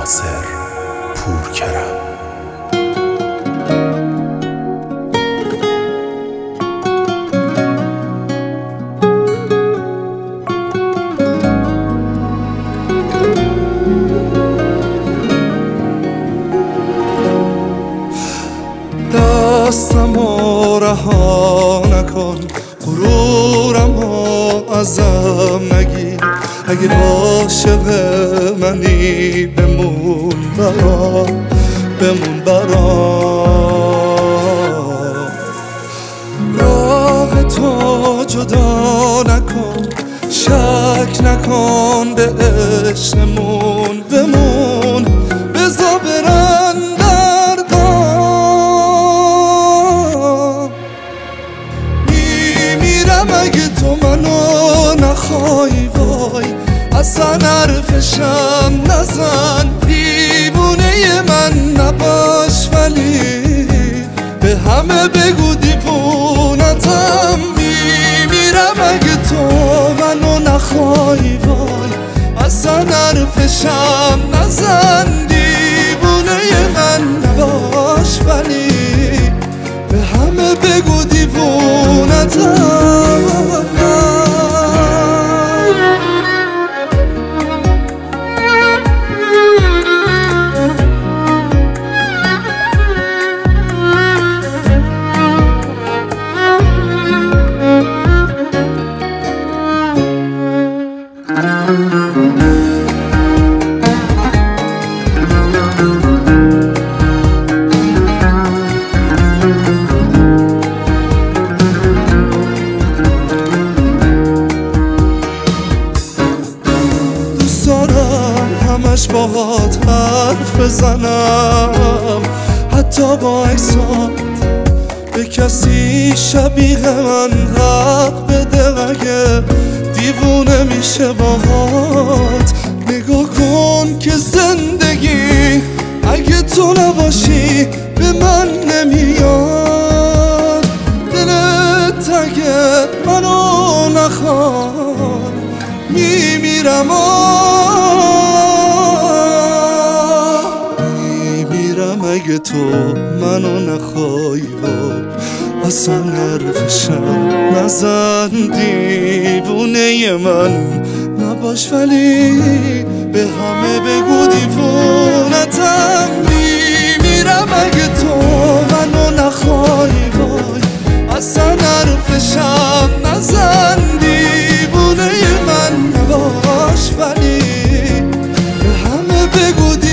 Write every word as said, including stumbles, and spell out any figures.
ناصر پورکرم. دستمو رها نکن، غرورمو ازم نگیر. اگه عاشق منی بمون برام، بمون برام. راه تو جدا نکن، شک نکن به عشقمون. بمون بذار برن دردام. میمیرم اگه تو منو نخوای، وای اصلا حرفشم نزن. دیوونه من نباش ولی به همه بگو دیوونتم. میمیرم اگه تو منو نخوای، وای اصلا حرفشم نزن. دیوونه من نباش ولی به همه بگو دیوونتم. همش باهات حرف بزنم، حتی با عکسات به کسی شبیه من حق بده. اگه دیوونه میشه باهات نگاه کن که زندگی اگه تو نباشی به من نمیاد. دلت اگه منو نخواد میمیرم. اگه تو منو نخوای، وای اصلا حرفشم نزن. دیوونه من نباش ولی به همه بگو دیوونتم. میمیرم اگه تو منو نخوای، وای اصلا حرفشم نزن. دیوونه من نباش ولی به همه بگو دیوونتم.